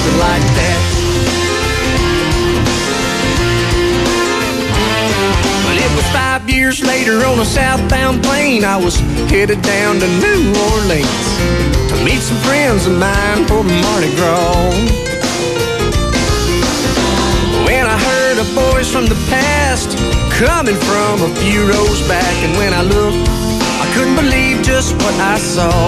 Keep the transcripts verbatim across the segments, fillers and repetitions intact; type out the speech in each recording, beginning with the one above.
something like that. But it was five years later on a southbound plane. I was headed down to New Orleans to meet some friends of mine for Mardi Gras. When I heard a voice from the past coming from a few rows back, and when I looked, I couldn't believe just what I saw.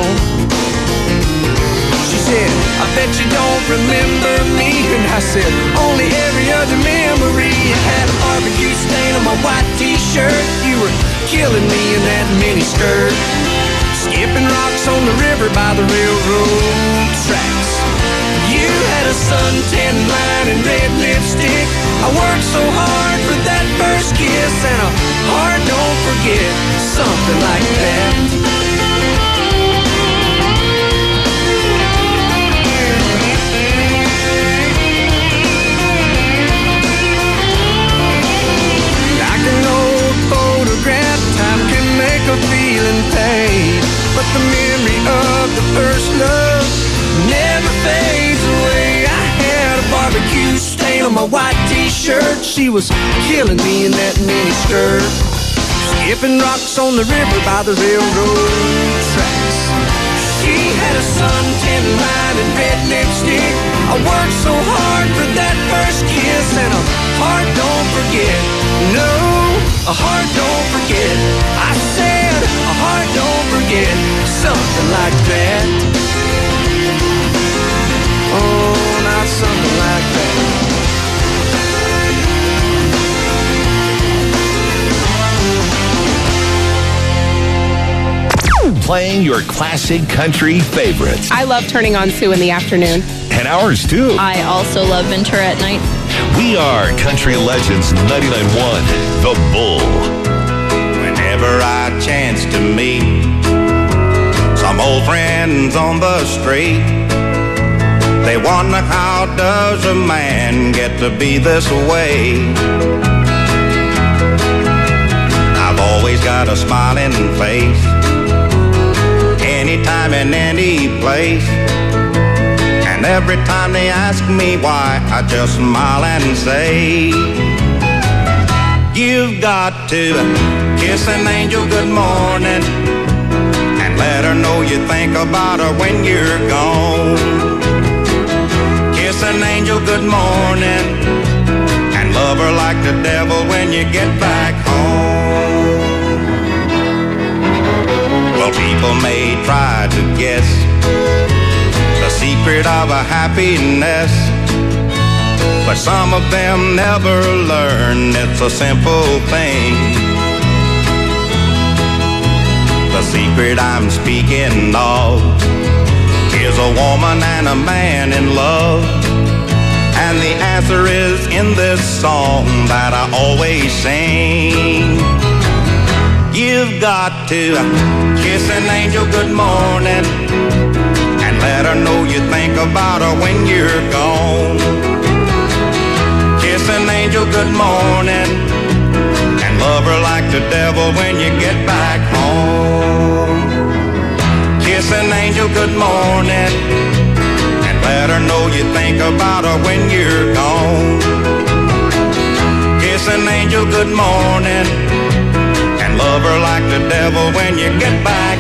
She said, I bet you don't remember me. And I said, only every other memory. I had a barbecue stain on my white t-shirt. You were killing me in that mini skirt, skipping rocks on the river by the railroad tracks. You had a suntan line and red lipstick. I worked so hard for that first kiss, and a heart don't forget, something like that. Like an old photograph, time can make a feeling fade, but the memory of the first love never fades away. I had a barbecue stain on my white t-shirt. She was killing me in that mini skirt, skipping rocks on the river by the railroad tracks. She had a suntan line and red lipstick. I worked so hard for that first kiss, and a heart don't forget. No, a heart don't forget. I said a heart don't forget, something like that. Oh, not something like that. Playing your classic country favorites. I love turning on Sue in the afternoon. And ours too. I also love Ventura at night. We are Country Legends ninety-nine point one, The Bull. Whenever I chance to meet some old friends on the street, they wonder, how does a man get to be this way? I've always got a smiling face, anytime and any place. And every time they ask me why, I just smile and say, you've got to kiss an angel good morning and let her know you think about her when you're gone. Kiss an angel good morning and love her like the devil when you get back home. Well, people may try to guess the secret of a happiness, but some of them never learn it's a simple thing. The secret I'm speaking of is a woman and a man in love, and the answer is in this song that I always sing. You've got to kiss an angel good morning and let her know you think about her when you're gone. Kiss an angel good morning and love her like the devil when you get back home. Kiss an angel good morning and let her know you think about her when you're gone. Kiss an angel good morning and love her like the devil when you get back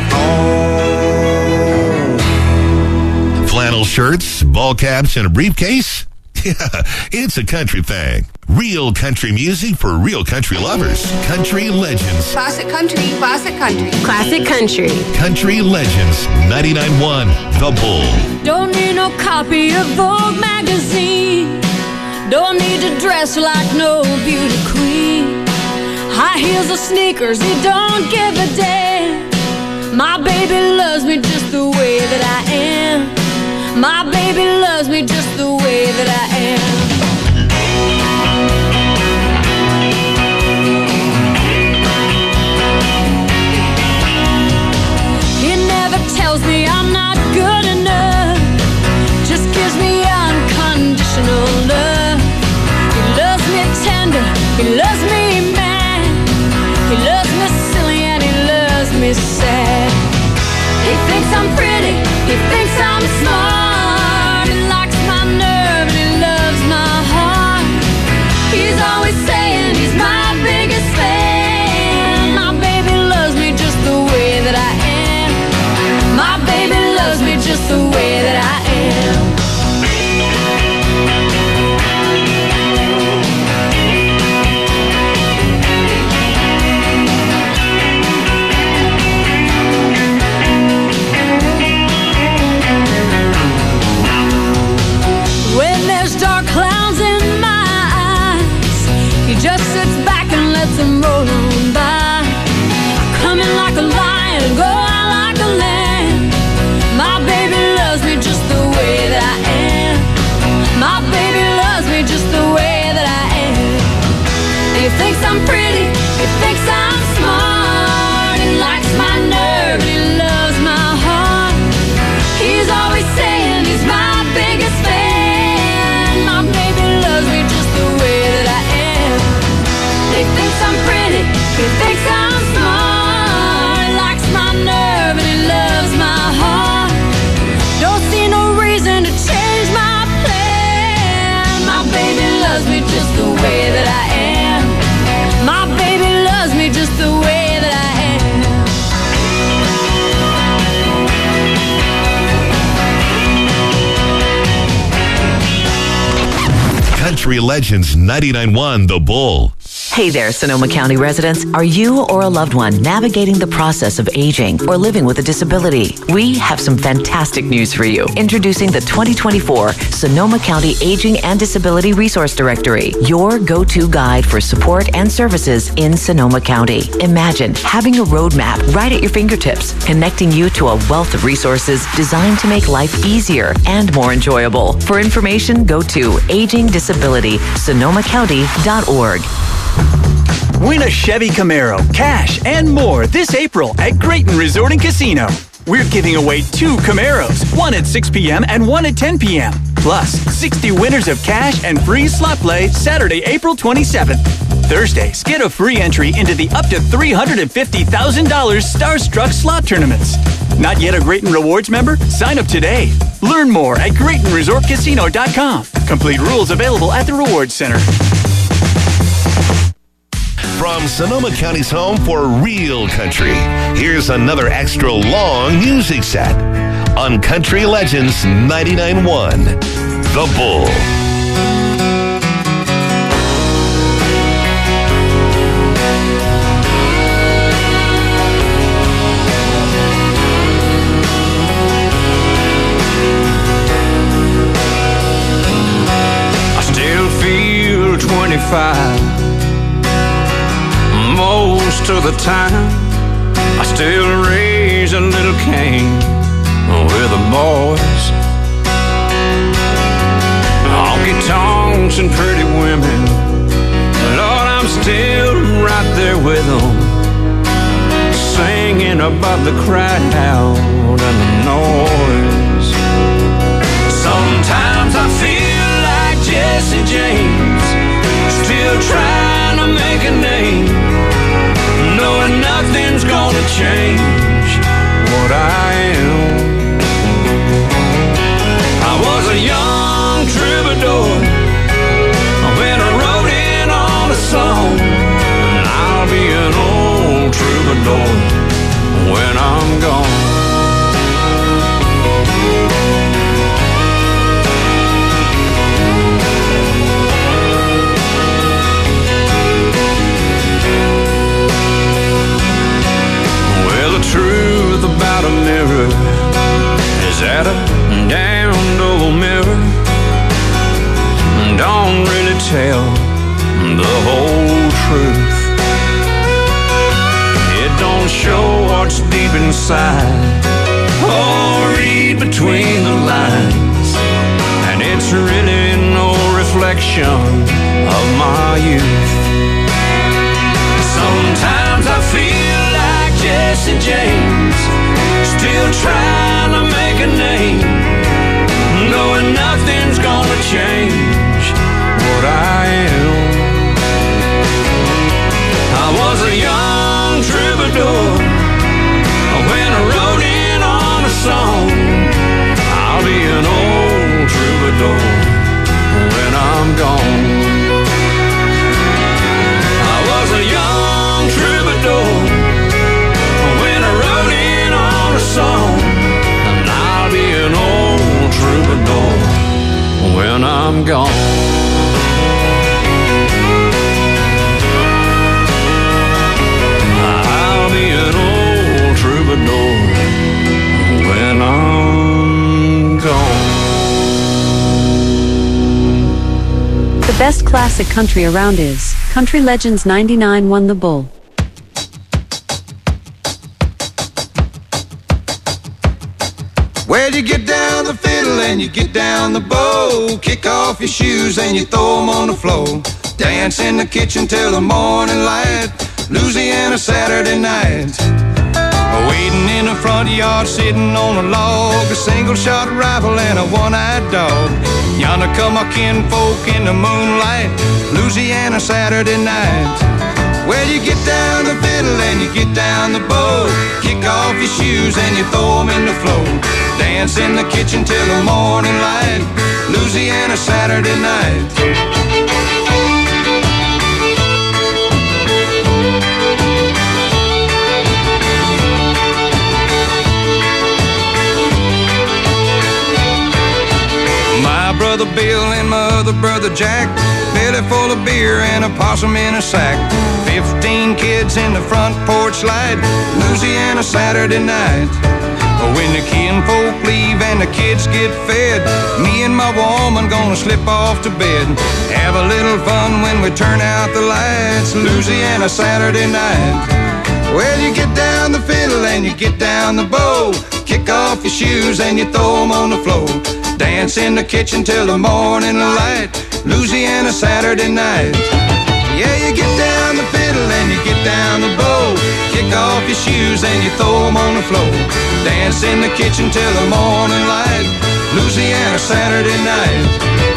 home. Flannel shirts, ball caps, and a briefcase? Yeah, it's a country thing. Real country music for real country lovers. Country Legends. Classic country, classic country, classic country. Country Legends ninety-nine point one, The Bull. Don't need no copy of Vogue magazine. Don't need to dress like no beauty queen. High heels or sneakers, he don't give a damn. My baby loves me just the way that I am. My baby loves me just the way that I am. He never tells me I'm not good enough, just gives me unconditional love. He loves me tender, he loves me mad, he loves me silly and he loves me sad. He thinks I'm pretty, he thinks I'm smart, he likes my nerve Country Legends ninety-nine point one The Bull. Hey there, Sonoma County residents. Are you or a loved one navigating the process of aging or living with a disability? We have some fantastic news for you. Introducing the twenty twenty-four Sonoma County Aging and Disability Resource Directory, your go-to guide for support and services in Sonoma County. Imagine having a roadmap right at your fingertips, connecting you to a wealth of resources designed to make life easier and more enjoyable. For information, go to aging disability sonoma county dot org. Win a Chevy Camaro, cash, and more this April at Grayton Resort and Casino. We're giving away two Camaros, one at six p.m. and one at ten p.m. Plus, sixty winners of cash and free slot play Saturday, April twenty-seventh. Thursdays, get a free entry into the up to three hundred fifty thousand dollars Starstruck slot tournaments. Not yet a Grayton Rewards member? Sign up today. Learn more at Grayton Resort Casino dot com. Complete rules available at the Rewards Center. From Sonoma County's home for real country, here's another extra long music set on Country Legends ninety-nine point one The Bull. I still feel twenty-five most of the time. I still raise a little Cain with the boys. Honky tonks and pretty women, Lord, I'm still right there with them, singing above the crowd and the noise. Sometimes I feel like Jesse James, still trying to make a name, knowing nothing's gonna change what I am. I was a young troubadour when I wrote in on a song, and I'll be an old troubadour when I'm gone. The truth about a mirror is that a damned old mirror don't really tell the whole truth. It don't show what's deep inside or read between the lines, and it's really no reflection of my youth. Sometimes I feel like Jesse James, still trying to make a name, knowing nothing's gonna change what I am. I was a young troubadour when I wrote in on a song. I'll be an old troubadour when I'm gone. I was a young troubadour when I wrote in on a song, and I'll be an old troubadour when I'm gone. I'll be an old troubadour when I'm gone. The best classic country around is Country Legends ninety-nine point one The Bull. Well, you get down the fiddle and you get down the bow, kick off your shoes and you throw them on the floor. Dance in the kitchen till the morning light, Louisiana Saturday night. Waiting in the front yard, sitting on a log, a single-shot rifle and a one-eyed dog. Yonder come our kinfolk in the moonlight, Louisiana Saturday night. Well, you get down the fiddle and you get down the bow, kick off your shoes and you throw them in the floor. Dance in the kitchen till the morning light, Louisiana Saturday night. Brother Bill and my other brother Jack belly full of beer and a possum in a sack. Fifteen kids in the front porch light, Louisiana Saturday night. When the kinfolk leave and the kids get fed, me and my woman gonna slip off to bed. Have a little fun when we turn out the lights, Louisiana Saturday night. Well, you get down the fiddle and you get down the bow, kick off your shoes and you throw them on the floor. Dance in the kitchen till the morning light, Louisiana Saturday night. Yeah, you get down the fiddle and you get down the bow, kick off your shoes and you throw them on the floor. Dance in the kitchen till the morning light, Louisiana Saturday night.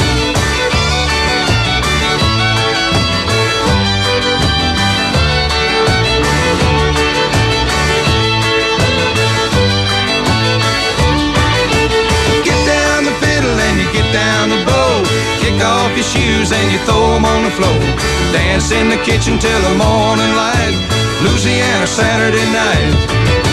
Get down the fiddle and you get down the bow, kick off your shoes and you throw them on the floor. Dance in the kitchen till the morning light, Louisiana Saturday night.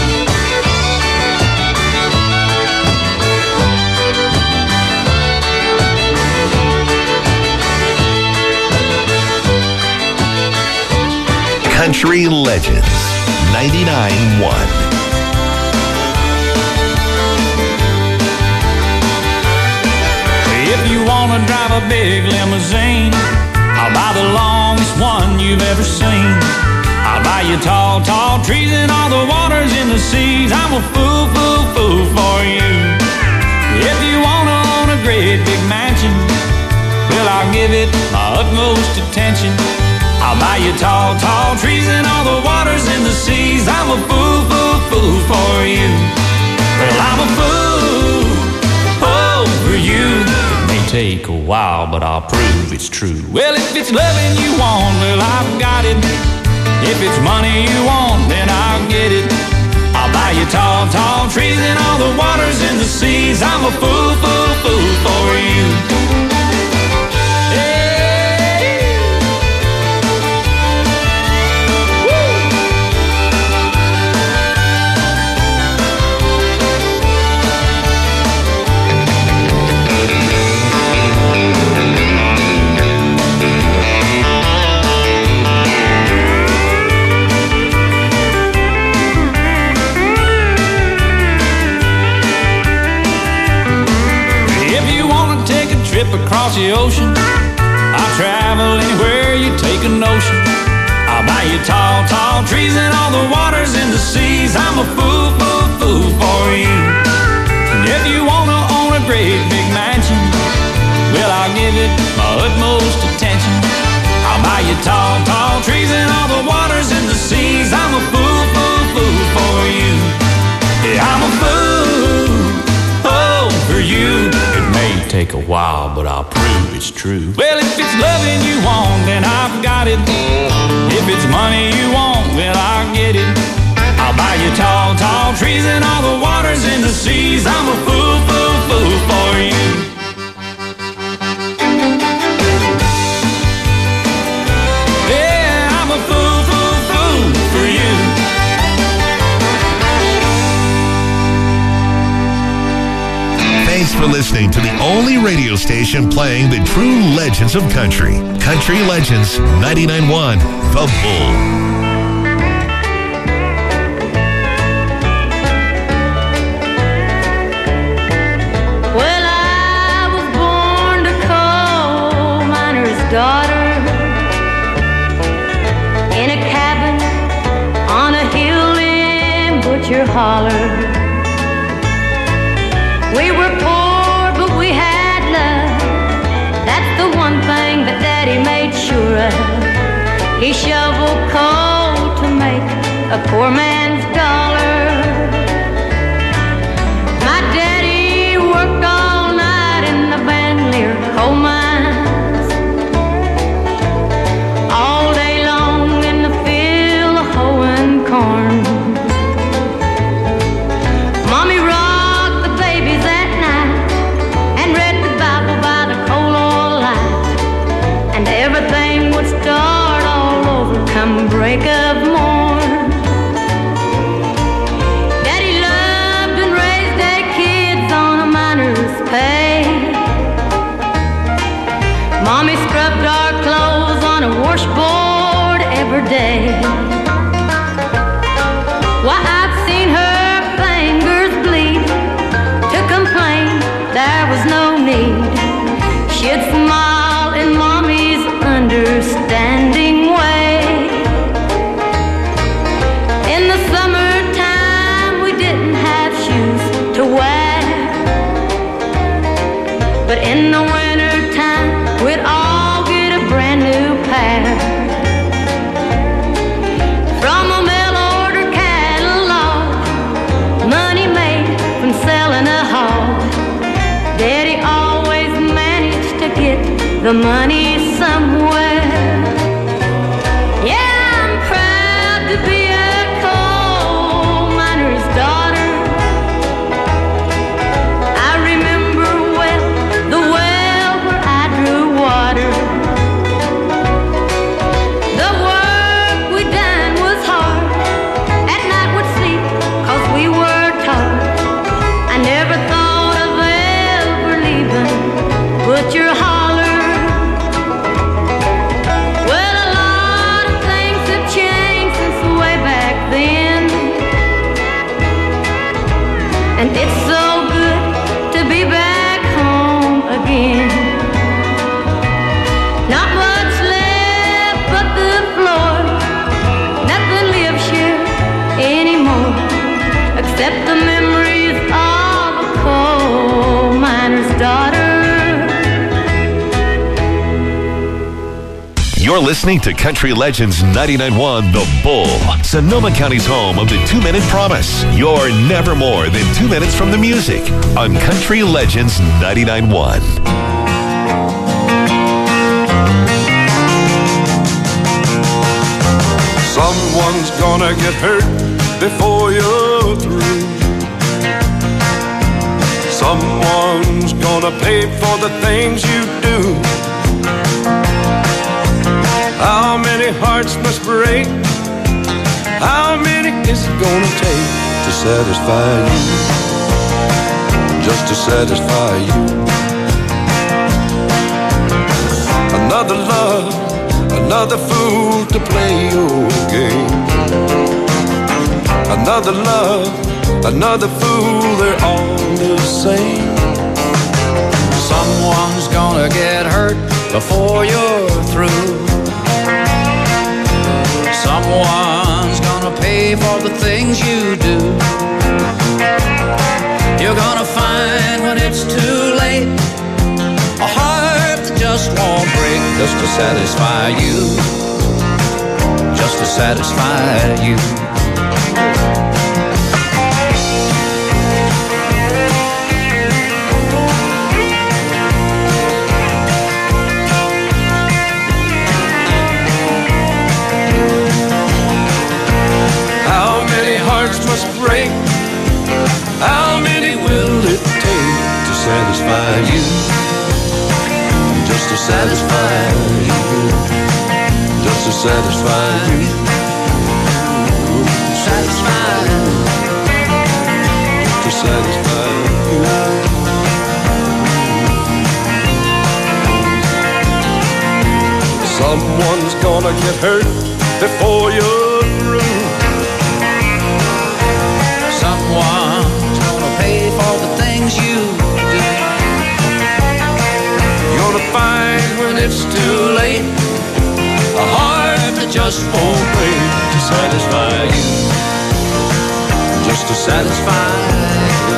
Country Legends ninety-nine point one. If you wanna drive a big limousine, I'll buy the longest one you've ever seen. I'll buy you tall, tall trees and all the waters in the seas. I'm a fool, fool, fool for you. If you wanna own a great big mansion, well, I'll give it my utmost attention. I'll buy you tall, tall trees and all the waters in the seas. I'm a fool, fool, fool for you. Well, I'm a fool, fool for you. Take a while, but I'll prove it's true. Well, if it's loving you want, well, I've got it. If it's money you want, then I'll get it. I'll buy you tall, tall trees and all the waters in the seas. I'm a fool, fool, fool for you. Hey. Across the ocean, I'll travel anywhere you take a notion. I'll buy you tall, tall trees and all the waters in the seas. I'm a fool, fool, fool for you. And if you wanna own a great big mansion, well, I'll give it my utmost attention. I'll buy you tall, tall trees and all the waters in the seas. I'm a fool, fool, fool for you. Yeah, I'm a fool, fool for you. Take a while, but I'll prove it's true. Well, if it's loving you want, then I've got it. If it's money you want, well, I'll get it. I'll buy you tall, tall trees and all the waters in the seas. I'm a fool, fool, fool for you. Yeah, I'm a fool, fool, fool for you. Thanks for listening to the only radio station playing the true legends of country. Country Legends ninety-nine point one, The Bull. Well, I was born a coal miner's daughter in a cabin on a hill in Butcher Holler. We were poor, but we had love. That's the one thing that Daddy made sure of. He shoveled coal to make a poor man's dollar. My daddy worked all night in the Van Leer coal mines, all day long in the field hoeing corn. Mommy rocked the babies at night and read the Bible by the coal oil light, and everything would start all over come break of morn. Daddy loved and raised eight kids on a miner's pay. Mommy scrubbed our on a washboard every day. Why, I've seen her fingers bleed. To complain, there was no need. She'd smile in Mommy's understanding way. In the summertime, we didn't have shoes to wear, but in the wintertime, we'd all get a brand new pair. From a mail-order catalog, money made from selling a hog. Daddy always managed to get the money somewhere. Yeah, I'm proud to be a coal miner's daughter. I remember well the well where I drew water. The work we done was hard. At night we'd sleep 'cause we were taught. I never thought of ever leaving Butcher Holler. Well, a lot of things have changed since way back then, and it's so good to be back home again. Not much left but the floor. Nothing lives here anymore except the memories of a coal miner's daughter. You're listening to Country Legends ninety-nine point one The Bull, Sonoma County's home of the two-minute promise. You're never more than two minutes from the music on Country Legends ninety-nine point one. Someone's gonna get hurt before you're through. Someone's gonna pay for the things you do. How many hearts must break? How many is it gonna take to satisfy you? Just to satisfy you. Another love, another fool to play your game. Another love, another fool, they're all the same. Someone's gonna get hurt before you're through. Someone's gonna pay for the things you do. You're gonna find when it's too late a heart that just won't break, just to satisfy you, just to satisfy you. Must break. How many will it take to satisfy you? Just to satisfy you. Just to satisfy you. Satisfy you. To satisfy you. Someone's gonna get hurt before you're through. Someone's gonna pay for the things you do. You're gonna find when it's too late a heart that just won't break to satisfy you. Just to satisfy you.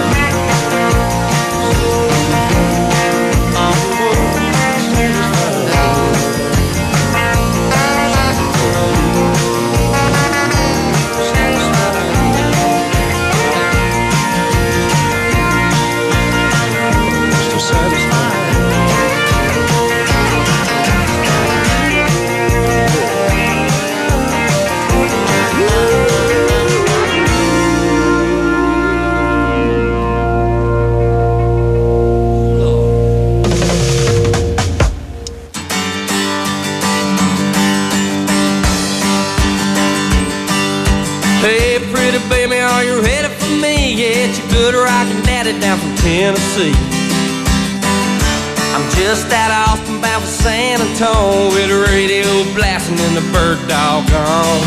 Baby, are you ready for me? Yeah, it's your good rockin' daddy down from Tennessee. I'm just out of Austin, bound for San Antonio, with the radio blasting and the bird dog gone.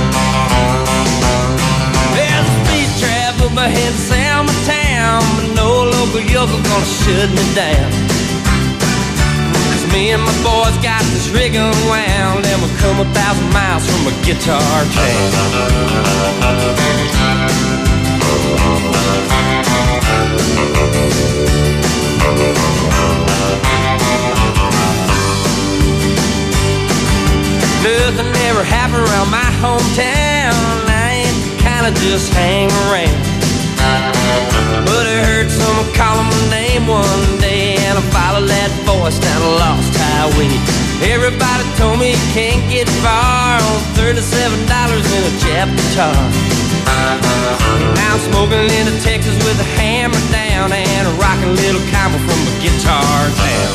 There's a speed trap up ahead of Selma town, but no local yokel gonna shut me down. Cause me and my boys got this rig unwound, and we'll come a thousand miles from a guitar town. Nothing ever happened around my hometown. I ain't the kind of just hang around. But I heard someone calling my name one day, and I followed that voice down a lost highway. Everybody told me you can't get far on thirty-seven dollars in a Jap guitar. Now I'm smoking into Texas with a hammer down and a rockin' little combo from a guitar town.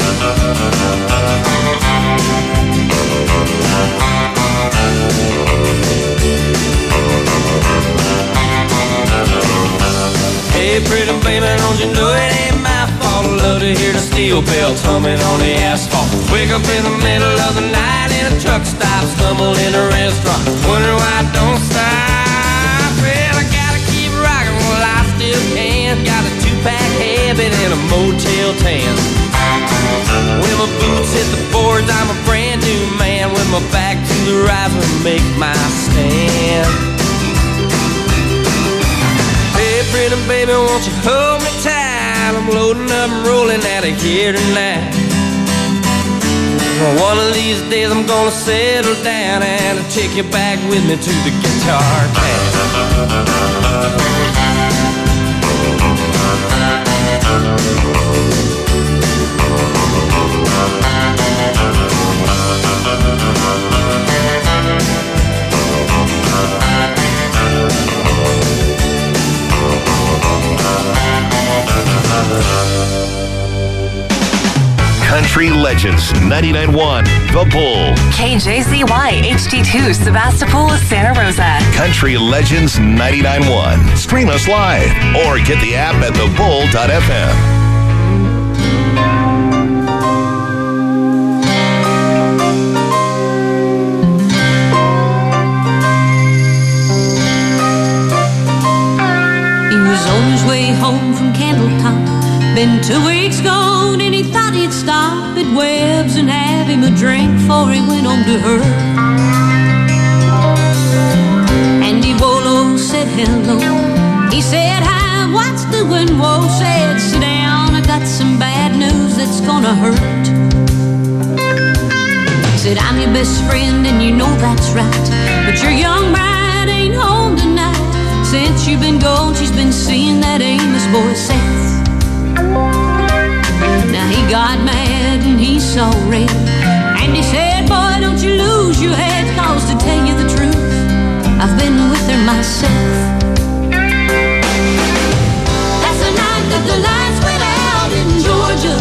Hey, pretty baby, don't you know it ain't my fault? I love to hear the steel bells humming on the asphalt. Wake up in the middle of the night in a truck stop, stumble in a restaurant, wondering why I don't stop. Well, I gotta keep rocking while I still can. Got a two-pack habit and a Motel ten. When my boots hit the boards, I'm a brand new man. With my back to the riser, make my stand. Hey, pretty baby, won't you hold me tight? I'm loading up and rolling out of here tonight. One of these days I'm gonna settle down and I'll take you back with me to the guitar town. Country Legends ninety-nine point one, The Bull. K J Z Y H D two, Sebastopol, Santa Rosa. Country Legends ninety-nine point one. Stream us live or get the app at the bull dot f m. On his way home from Candletop, been two weeks gone, and he thought he'd stop at Webb's and have him a drink before he went on to her. Andy Bolo said hello. He said hi, what's doing? Whoa, said sit down, I got some bad news that's gonna hurt. Said I'm your best friend and you know that's right, but your young bride ain't home tonight. Since you've been gone, she's been seeing that Amos boy Seth. Now he got mad and he saw red, and he said, boy, don't you lose your head, cause to tell you the truth, I've been with her myself. That's the night that the lights went out in Georgia.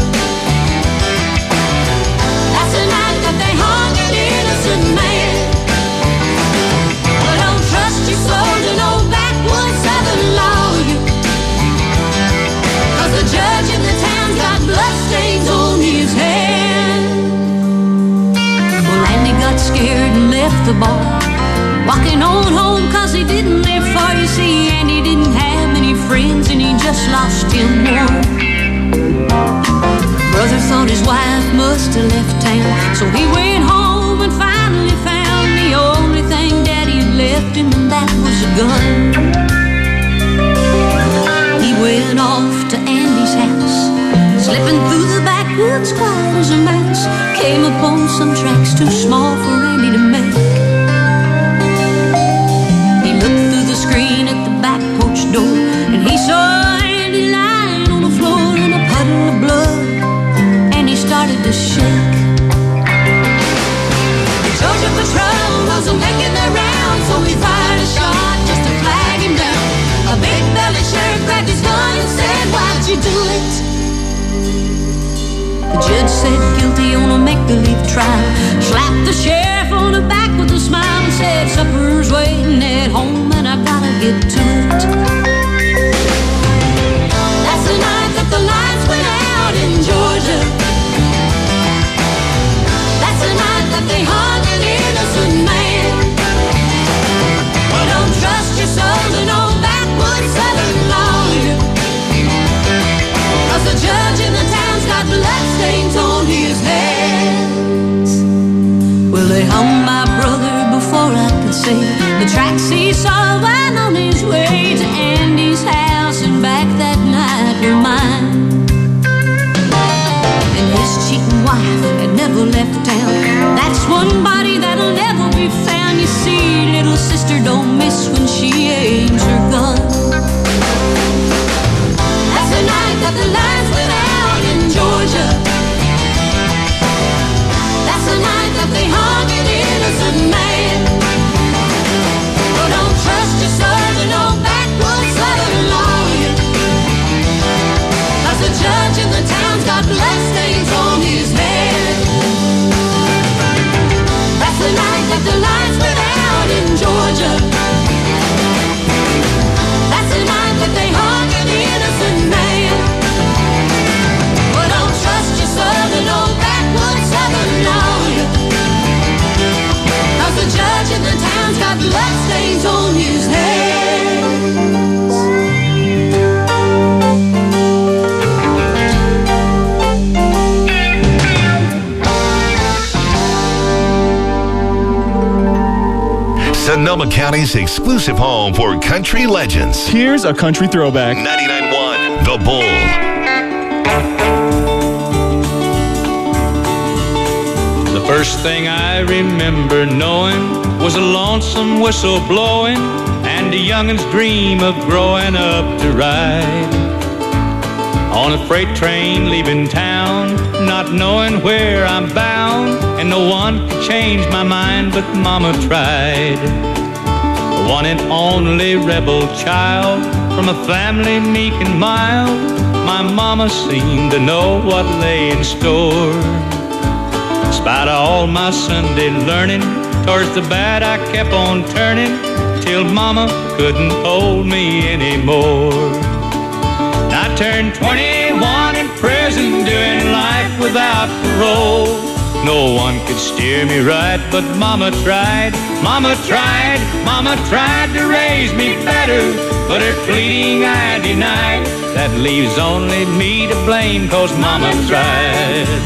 That's the night that they hung an innocent man. But don't trust your soul to no backwoods Southern lawyer, cause the judge in the town's got bloodstains on his hand. Well, Andy got scared and left the bar, walking on home cause he didn't live far. You see, Andy didn't have many friends and he just lost him one. Brother thought his wife must have left town, so he went home and finally found the only thing Daddy had left him, and that was a gun. He went off to Andy's house, slipping through the backwoods quiet as a mouse. Came upon some tracks too small for Andy to make. He looked through the screen at the back porch door, and he saw Andy lying on the floor in a puddle of blood, and he started to shake. The Georgia patrol wasn't making their rounds, so he fired a shot just to flag him down. A big belly sheriff grabbed his gun and said, why'd you do it? The judge said guilty on a make-believe trial, slapped the sheriff on the back with a smile and said, supper's waiting at home and I gotta get to it. That's the night that the lights went out in Georgia. The track seesaw went on his way to Andy's house, and back that night were mine. And his cheating wife had never left town. That's one body that'll never be found. You see, little sister don't miss when she aims her gun. That's the night that the lights went out in Georgia. That's the night that they hung an innocent man. Oh, don't trust your southern old backwoods southern lawyer, 'cause the judge in the town's got bloodstains on his head. That's the night that the lights went out in Georgia. That's the night that they hung an innocent man. Well, don't trust your southern old backwoods southern lawyer, 'cause the judge in the town's got bloodstains on his hands. Sonoma County's exclusive home for country legends. Here's a country throwback. ninety-nine point one The Bull. The first thing I remember knowing was a lonesome whistle blowing and a youngin's dream of growing up to ride on a freight train leaving town, not knowing where I'm bound, and no one could change my mind but Mama tried. The one and only rebel child from a family meek and mild, my Mama seemed to know what lay in store. Despite all my Sunday learning, towards the bad I kept on turning, till Mama couldn't hold me anymore. I turned twenty-one in prison, doing life without parole. No one could steer me right, but Mama tried, Mama tried, Mama tried to raise me better, but her pleading I denied. That leaves only me to blame, 'cause Mama tried.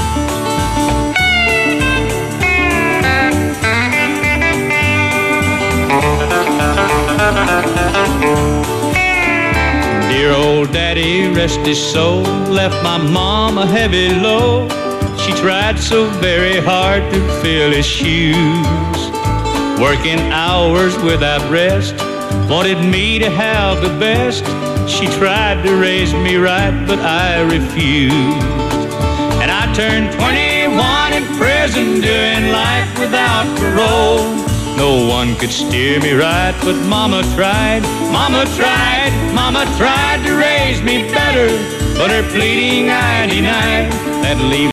Dear old daddy, rest his soul, left my mom a heavy load. She tried so very hard to fill his shoes, working hours without rest, wanted me to have the best. She tried to raise me right, but I refused. And I turned twenty-one in prison, doing life without parole. No one could steer me right, but Mama tried, Mama tried, Mama tried to raise me better, but her pleading I denied. That leaves